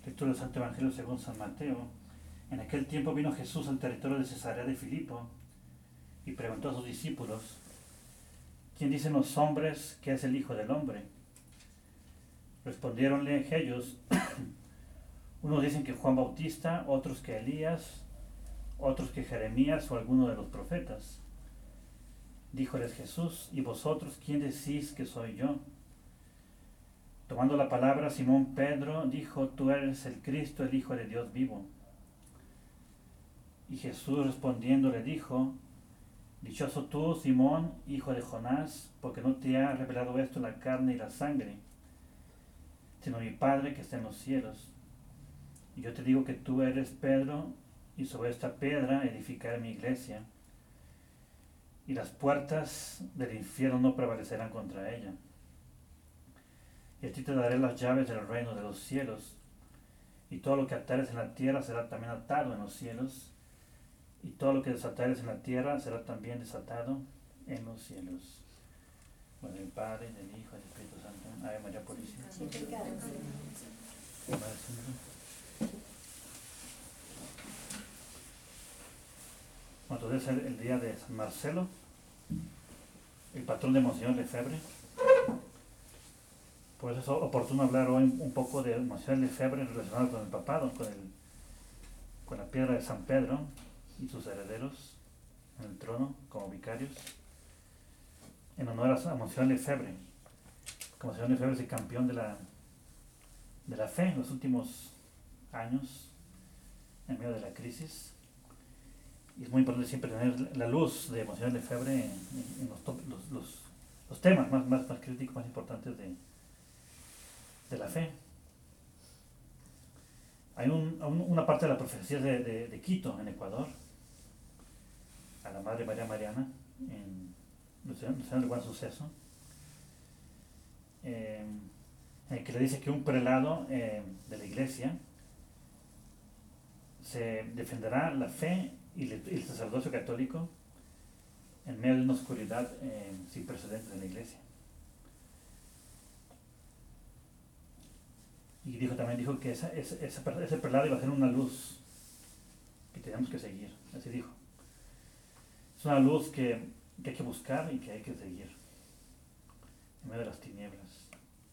Lectura del Santo Evangelio según San Mateo. En aquel tiempo vino Jesús al territorio de Cesarea de Filipo y preguntó a sus discípulos: ¿quién dicen los hombres que es el Hijo del Hombre? Respondiéronle ellos: unos dicen que Juan Bautista, otros que Elías, otros que Jeremías o alguno de los profetas. Díjoles Jesús: ¿y vosotros quién decís que soy yo? Tomando la palabra, Simón Pedro dijo: tú eres el Cristo, el Hijo de Dios vivo. Y Jesús respondiendo le dijo: dichoso tú, Simón, hijo de Jonás, porque no te ha revelado esto la carne y la sangre, sino mi Padre que está en los cielos. Y yo te digo que tú eres Pedro, y sobre esta piedra edificaré mi iglesia, y las puertas del infierno no prevalecerán contra ella. Y a ti te daré las llaves del reino de los cielos, y todo lo que atares en la tierra será también atado en los cielos, y todo lo que desatares en la tierra será también desatado en los cielos. Bueno, del Padre, del Hijo y del Espíritu Santo. Ave María Purísima. Bueno, entonces es el día de San Marcelo, el patrón de Monseñor Lefebvre. Por eso es oportuno hablar hoy un poco de Monseñor Lefebvre relacionado con el papado, con la piedra de San Pedro y sus herederos en el trono como vicarios, en honor a Monseñor Lefebvre. Como Monseñor Lefebvre es el campeón de la fe en los últimos años, en medio de la crisis. Y es muy importante siempre tener la luz de Monseñor Lefebvre en los temas más críticos, más importantes de la fe. Hay una parte de la profecía de Quito, en Ecuador, a la Madre María Mariana, en el Buen Suceso, en el que le dice que un prelado de la iglesia se defenderá la fe y el sacerdocio católico en medio de una oscuridad sin precedentes en la iglesia. Y también dijo que ese prelado iba a ser una luz que tenemos que seguir, así dijo. Es una luz que hay que buscar y que hay que seguir en medio de las tinieblas.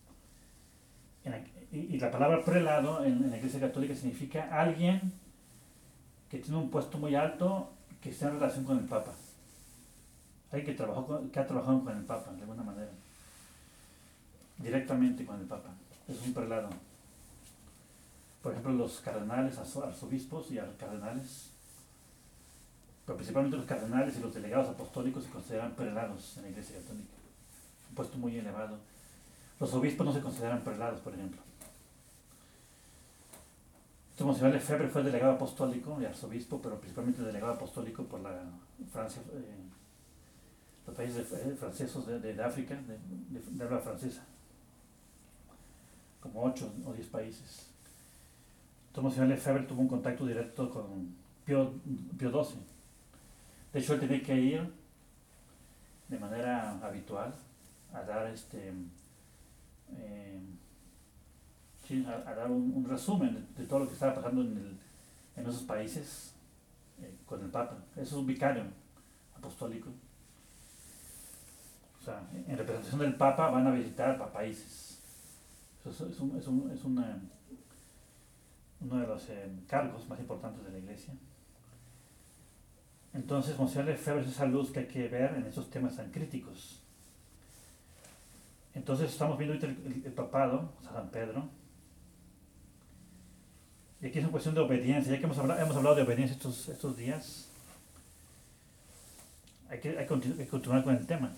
Y la palabra prelado en la iglesia católica significa alguien que tiene un puesto muy alto, que está en relación con el Papa. Alguien que ha trabajado con el Papa, de alguna manera. Directamente con el Papa. Es un prelado. Por ejemplo, los cardenales, arzobispos y cardenales, pero principalmente los cardenales y los delegados apostólicos se consideran prelados en la iglesia católica. Un puesto muy elevado. Los obispos no se consideran prelados, por ejemplo. Entonces, Monseñor Lefebvre fue delegado apostólico y arzobispo, pero principalmente delegado apostólico por la Francia, los países franceses de África, de habla francesa, como 8 o 10 países. Entonces, Monseñor Lefebvre tuvo un contacto directo con Pío XII. De hecho, él tenía que ir de manera habitual a dar a dar un resumen de todo lo que estaba pasando en esos países con el Papa. Eso es un vicario apostólico. O sea, en representación del Papa van a visitar países. Eso es uno de los cargos más importantes de la iglesia. Entonces, Monseñor Lefebvre es esa luz que hay que ver en esos temas tan críticos. Entonces, estamos viendo ahorita el papado, San Pedro. Y aquí es una cuestión de obediencia. Ya que hemos hablado de obediencia estos días, hay que continuar con el tema.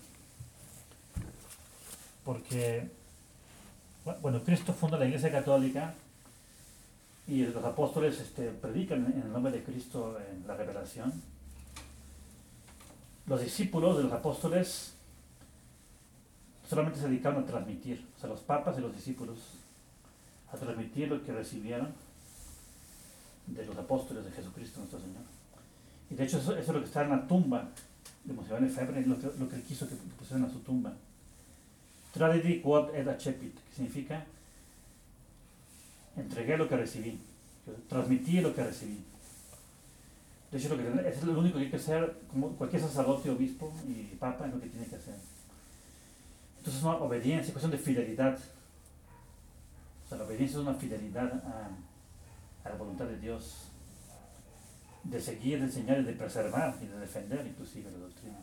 Porque, bueno, Cristo funda la Iglesia Católica y los apóstoles predican en el nombre de Cristo la revelación. Los discípulos de los apóstoles solamente se dedicaron a transmitir, o sea, los papas y los discípulos, a transmitir lo que recibieron de los apóstoles de Jesucristo nuestro Señor. Y de hecho eso es lo que está en la tumba de Monseñor Lefebvre, lo que él quiso que pusieran a su tumba. Tradidi quod et accepit, que significa Entregué lo que recibí. Transmití lo que recibí. De hecho, es lo único que hay que hacer, como cualquier sacerdote, obispo y papa, es lo que tiene que hacer. Entonces es una obediencia, cuestión de fidelidad. O sea, la obediencia es una fidelidad a la voluntad de Dios, de seguir, de enseñar y de preservar y de defender inclusive la doctrina.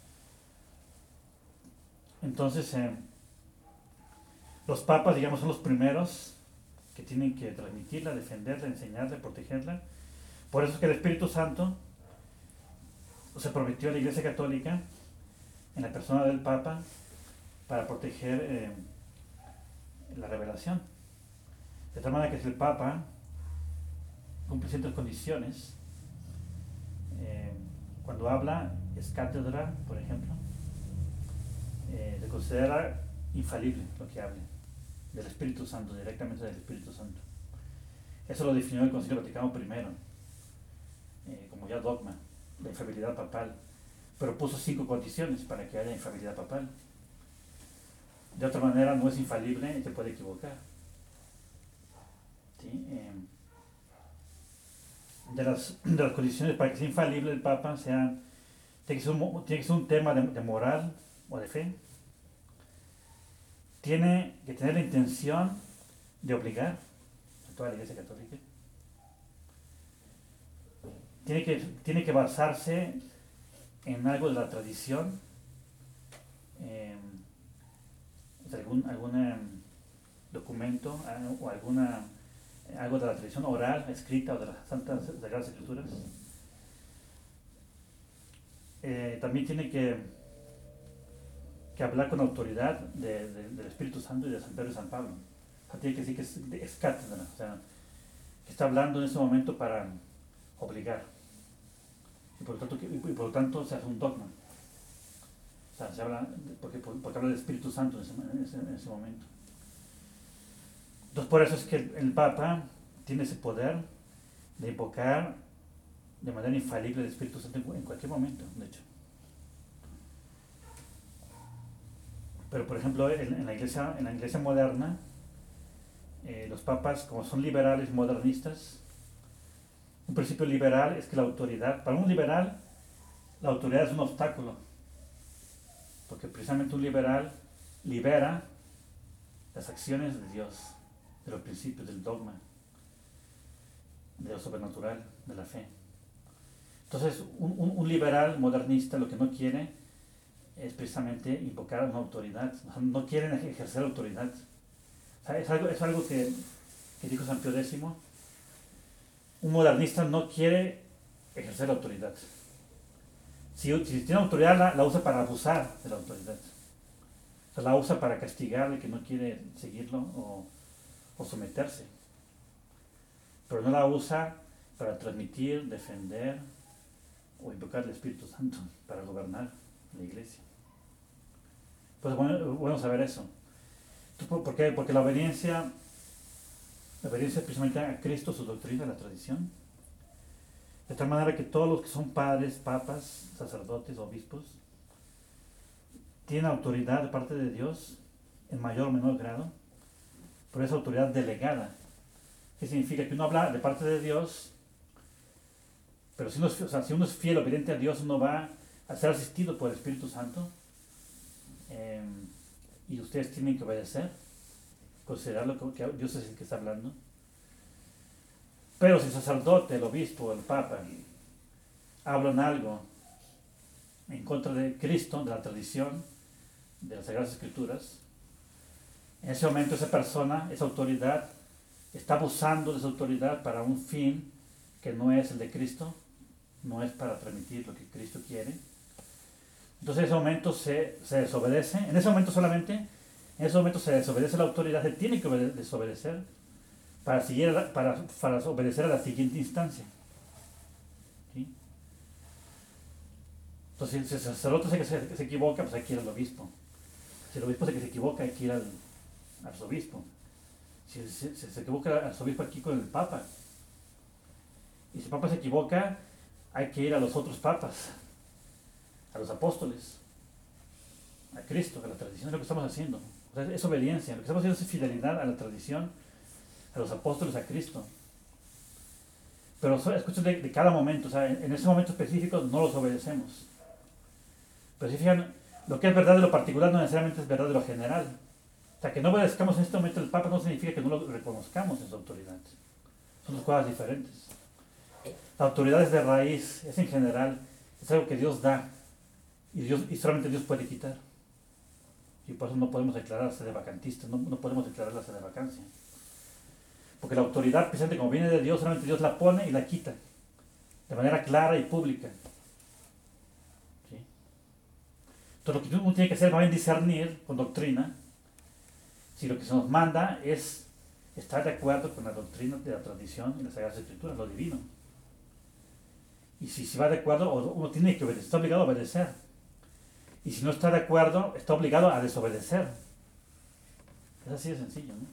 Entonces, los papas, digamos, son los primeros que tienen que transmitirla, defenderla, enseñarla, protegerla. Por eso es que el Espíritu Santo se prometió a la Iglesia Católica en la persona del Papa para proteger la revelación. De tal manera que si el Papa cumple ciertas condiciones, cuando habla es cátedra, por ejemplo, se considera infalible lo que hable del Espíritu Santo, directamente del Espíritu Santo. Eso lo definió el Concilio Vaticano I, como ya dogma, la infalibilidad papal, pero puso 5 condiciones para que haya infalibilidad papal. De otra manera no es infalible y se puede equivocar. ¿Sí? De las condiciones para que sea infalible el Papa tiene que ser un tema de moral o de fe. Tiene que tener la intención de obligar a toda la Iglesia Católica. Tiene que basarse en algo de la tradición, algún documento o algo de la tradición oral, escrita o de las Santas Sagradas Escrituras. También tiene que hablar con autoridad del Espíritu Santo y de San Pedro y San Pablo. O sea, tiene que decir que es cátedra, o sea, que está hablando en ese momento para obligar. Y por lo tanto se hace un dogma. O sea, se habla, porque habla del Espíritu Santo en ese momento. Entonces por eso es que el Papa tiene ese poder de invocar de manera infalible el Espíritu Santo en cualquier momento, de hecho. Pero por ejemplo en la iglesia moderna, los papas, como son liberales modernistas, un principio liberal es que la autoridad, para un liberal, la autoridad es un obstáculo, porque precisamente un liberal libera las acciones de Dios, de los principios, del dogma, de lo sobrenatural, de la fe. Entonces, un liberal modernista lo que no quiere es precisamente invocar una autoridad, no quieren ejercer autoridad. O sea, es algo que dijo San Pío X. Un modernista no quiere ejercer autoridad. Si tiene autoridad, la usa para abusar de la autoridad. O sea, la usa para castigar al que no quiere seguirlo o someterse. Pero no la usa para transmitir, defender o invocar el Espíritu Santo para gobernar la iglesia. Pues bueno saber eso. ¿Por qué? Porque la obediencia precisamente a Cristo, su doctrina, la tradición. De tal manera que todos los que son padres, papas, sacerdotes, obispos, tienen autoridad de parte de Dios en mayor o menor grado, pero es autoridad delegada. ¿Qué significa? Que uno habla de parte de Dios, pero si uno es fiel, obediente a Dios, uno va a ser asistido por el Espíritu Santo, y ustedes tienen que obedecer, considerarlo que Dios es el que está hablando. Pero si el sacerdote, el obispo, el papa hablan algo en contra de Cristo, de la tradición, de las Sagradas Escrituras, en ese momento esa persona, esa autoridad, está abusando de esa autoridad para un fin que no es el de Cristo, no es para transmitir lo que Cristo quiere. Entonces en ese momento se desobedece, en ese momento solamente, en ese momento se desobedece la autoridad, se tiene que desobedecer para obedecer a la siguiente instancia. ¿Sí? Entonces si el sacerdote se equivoca, pues hay que ir al obispo. Si el obispo se equivoca, hay que ir al arzobispo. Si se equivoca el arzobispo, aquí con el papa. Y si el papa se equivoca, hay que ir a los otros papas, a los apóstoles, a Cristo, a la tradición. Es lo que estamos haciendo. O sea, es obediencia. Lo que estamos haciendo es fidelidad a la tradición, a los apóstoles, a Cristo. Pero es cuestión de cada momento, o sea, en ese momento específico no los obedecemos. Pero si fijan, lo que es verdad de lo particular no necesariamente es verdad de lo general. O sea, que no obedezcamos en este momento al Papa no significa que no lo reconozcamos en su autoridad. Son dos cosas diferentes. La autoridad es de raíz, es en general, es algo que Dios da y solamente Dios puede quitar. Y por eso no podemos declarar sedevacantistas, no podemos declarar la sedevacancia. Porque la autoridad, precisamente como viene de Dios, solamente Dios la pone y la quita. De manera clara y pública. ¿Sí? Entonces lo que uno tiene que hacer es más bien discernir con doctrina si lo que se nos manda es estar de acuerdo con la doctrina de la tradición y las Sagradas Escrituras, lo divino. Y si va de acuerdo, uno tiene que obedecer, está obligado a obedecer. Y si no está de acuerdo, está obligado a desobedecer. Es así de sencillo, ¿no?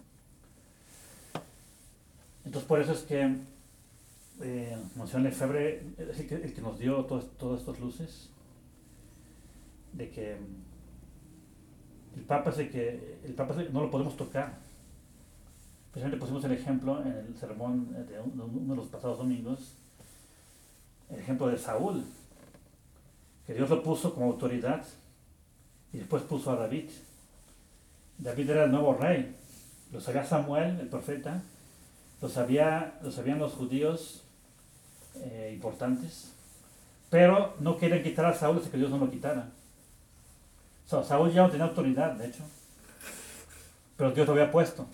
Entonces por eso es que Monseñor Lefebvre es el que nos dio todas estas luces de que el Papa no lo podemos tocar. Precisamente pusimos el ejemplo en el sermón de uno de los pasados domingos, el ejemplo de Saúl, que Dios lo puso como autoridad y después puso a David. David era el nuevo rey, lo sabía Samuel, el profeta, lo sabían los judíos importantes, pero no querían quitar a Saúl hasta que Dios no lo quitara. O sea, Saúl ya no tenía autoridad, de hecho, pero Dios lo había puesto.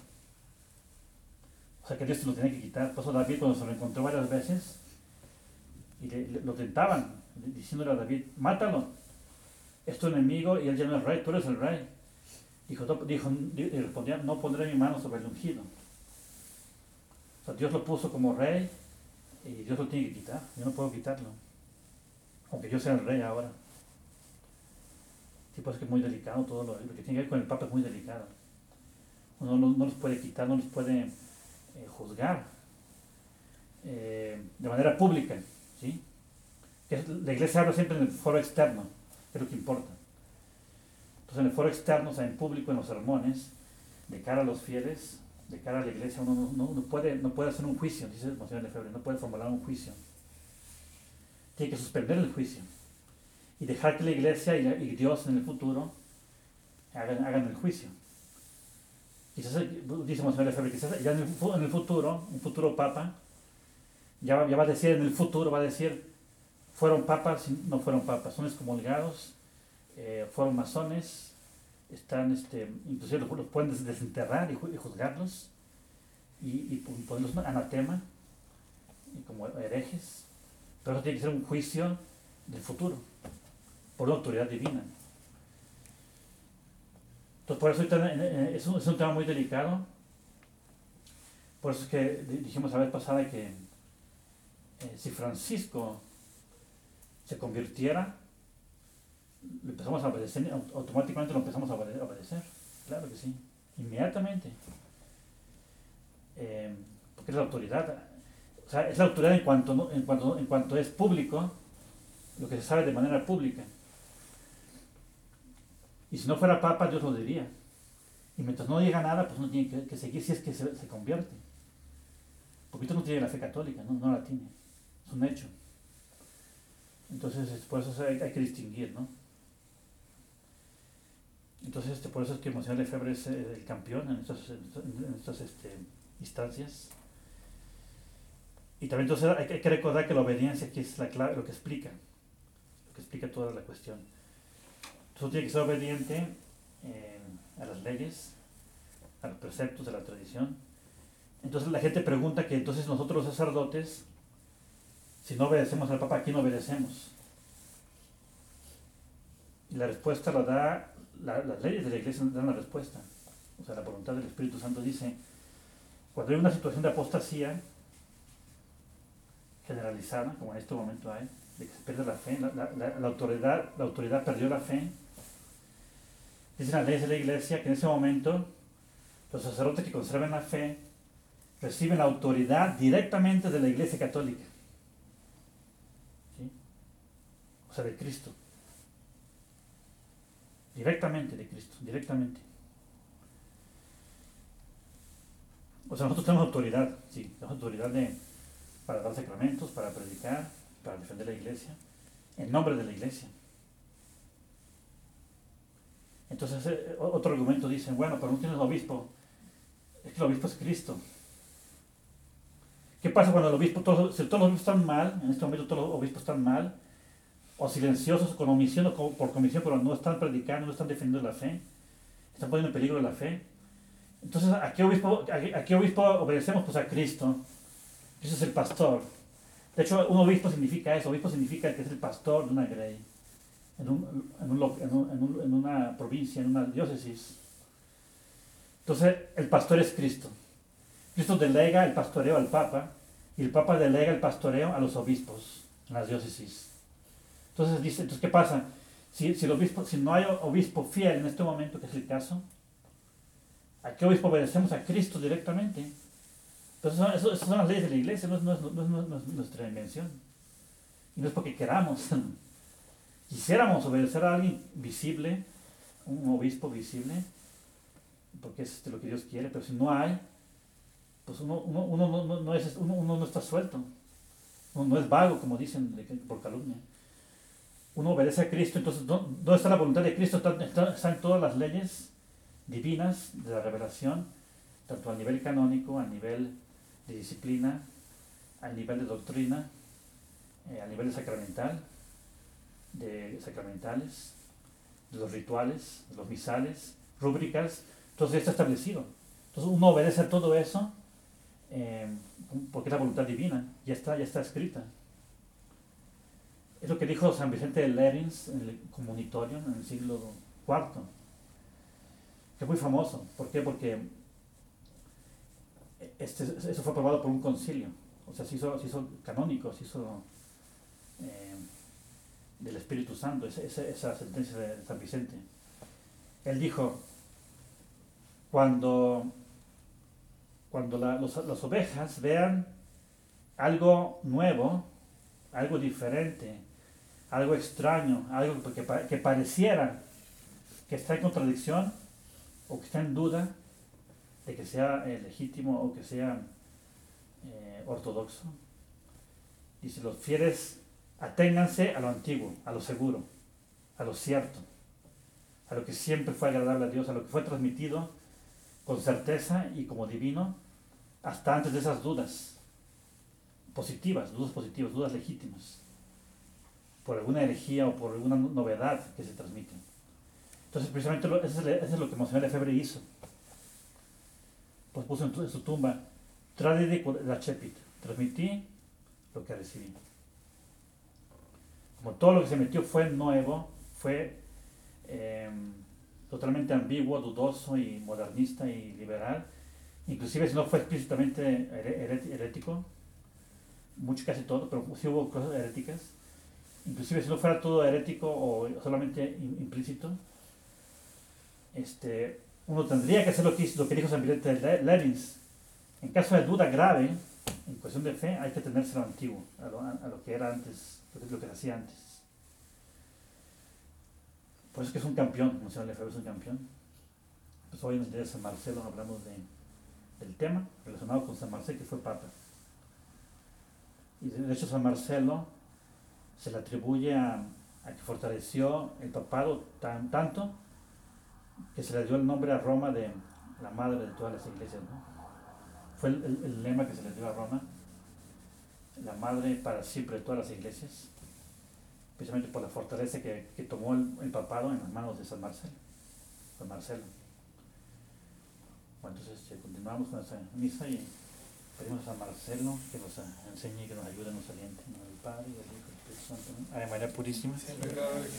O sea que Dios se lo tenía que quitar. Por eso David, cuando se lo encontró varias veces, y lo tentaban, diciéndole a David, mátalo, es tu enemigo y él ya no es rey, tú eres el rey. Y respondía, no pondré mi mano sobre el ungido. O sea, Dios lo puso como rey y Dios lo tiene que quitar. Yo no puedo quitarlo, aunque yo sea el rey ahora. Sí, pues es que es muy delicado todo lo que tiene que ver con el Papa, es muy delicado. Uno no los puede quitar, no los puede juzgar de manera pública, ¿sí? La iglesia habla siempre en el foro externo, que es lo que importa. Entonces en el foro externo, o sea, en público, en los sermones, de cara a los fieles, de cara a la iglesia, uno no puede hacer un juicio, dice el Monseñor Lefebvre, no puede formular un juicio. Tiene que suspender el juicio y dejar que la iglesia y Dios en el futuro hagan el juicio. Quizás, dice Monseñor Lefebvre, quizás ya en el futuro, un futuro papa, ya va a decir en el futuro, va a decir, fueron papas, no fueron papas, son excomulgados, fueron masones, están, inclusive los pueden desenterrar y juzgarlos y ponerlos anatema y como herejes, pero eso tiene que ser un juicio del futuro por la autoridad divina. Entonces por eso es un tema muy delicado. Por eso es que dijimos la vez pasada que si Francisco se convirtiera, le empezamos a obedecer, automáticamente lo empezamos a obedecer. Claro que sí, inmediatamente. Porque es la autoridad. O sea, es la autoridad en cuanto es público, lo que se sabe de manera pública. Y si no fuera papa, Dios lo diría. Y mientras no diga nada, pues uno tiene que seguir si es que se convierte. Porque usted no tiene la fe católica, no la tiene. Es un hecho. Entonces, por eso hay que distinguir, ¿no? Entonces, por eso es que Monseñor Lefebvre es el campeón en estas instancias. Y también entonces hay que recordar que la obediencia aquí es la clave, lo que explica toda la cuestión. Entonces tiene que ser obediente a las leyes, a los preceptos de la tradición. Entonces la gente pregunta que entonces nosotros los sacerdotes, si no obedecemos al Papa, ¿a quién obedecemos? Y la respuesta la da, las leyes de la Iglesia dan la respuesta. O sea, la voluntad del Espíritu Santo dice, cuando hay una situación de apostasía generalizada, como en este momento hay, de que se pierde la fe, la autoridad perdió la fe, dicen las leyes de la Iglesia que en ese momento los sacerdotes que conserven la fe reciben la autoridad directamente de la Iglesia Católica. ¿Sí? O sea, de Cristo. Directamente de Cristo, directamente. O sea, nosotros tenemos autoridad, sí, tenemos autoridad para dar sacramentos, para predicar, para defender la iglesia, en nombre de la iglesia. Entonces, otro argumento dicen, bueno, pero no tienes obispo. Es que el obispo es Cristo. ¿Qué pasa cuando el obispo, si todos los obispos están mal, en este momento todos los obispos están mal, o silenciosos, con omisión o por comisión, pero no están predicando, no están defendiendo la fe, están poniendo en peligro la fe? Entonces, ¿a qué obispo obedecemos? Pues a Cristo. Cristo es el pastor. De hecho, un obispo significa eso. Obispo significa que es el pastor de una grey, en una provincia, en una diócesis. Entonces, el pastor es Cristo. Cristo delega el pastoreo al Papa y el Papa delega el pastoreo a los obispos en las diócesis. Entonces, ¿qué pasa? Si no hay obispo fiel en este momento, que es el caso, ¿a qué obispo obedecemos? A Cristo directamente. Entonces, esas son las leyes de la iglesia, no es nuestra invención. Y no es porque queramos. Quisiéramos obedecer a alguien visible, un obispo visible, porque es lo que Dios quiere, pero si no hay, pues uno no está suelto. Uno no es vago, como dicen por calumnia. Uno obedece a Cristo. Entonces, ¿dónde está la voluntad de Cristo? Está en todas las leyes divinas de la revelación, tanto a nivel canónico, a nivel de disciplina, a nivel de doctrina, a nivel de sacramentales, de los rituales, de los misales, rúbricas. Entonces ya está establecido. Entonces uno obedece a todo eso porque es la voluntad divina, ya está escrita. Es lo que dijo San Vicente de Lérins en el Comunitorio en el siglo IV, que es muy famoso. ¿Por qué? Porque eso fue aprobado por un concilio, o sea, se hizo canónico, se hizo del Espíritu Santo, esa sentencia de San Vicente. Él dijo, cuando las ovejas vean algo nuevo, algo diferente, algo extraño, algo que pareciera que está en contradicción o que está en duda de que sea legítimo o que sea ortodoxo, dice, los fieles aténganse a lo antiguo, a lo seguro, a lo cierto, a lo que siempre fue agradable a Dios, a lo que fue transmitido con certeza y como divino hasta antes de esas dudas positivas, dudas legítimas, por alguna herejía o por alguna novedad que se transmite. Entonces, precisamente eso es lo que Monseñor Lefebvre hizo. Pues puso en su tumba, Tradidi Lacepit, transmití lo que recibí. Como todo lo que se metió fue nuevo, fue totalmente ambiguo, dudoso y modernista y liberal, inclusive si no fue explícitamente herético, casi todo, pero sí hubo cosas heréticas, inclusive si no fuera todo herético o solamente implícito, uno tendría que hacer lo que dijo San Vicente de Lérins. En caso de duda grave, en cuestión de fe, hay que tenerse a lo antiguo, a lo que era antes, lo que se hacía antes. Por eso es que es un campeón, Monseñor Lefebvre es un campeón. Pues hoy en el día de San Marcelo hablamos del tema relacionado con San Marcelo, que fue Papa. Y de hecho San Marcelo se le atribuye a que fortaleció el papado tanto que se le dio el nombre a Roma de la madre de todas las iglesias, ¿no? Fue el lema que se le dio a Roma, la madre para siempre de todas las iglesias, precisamente por la fortaleza que tomó el papado en las manos de San Marcelo. Bueno, entonces continuamos con esta misa y pedimos a San Marcelo que nos enseñe y que nos ayude, nos aliente, en el Padre, y el Hijo y el Espíritu Santo. Ave María Purísima.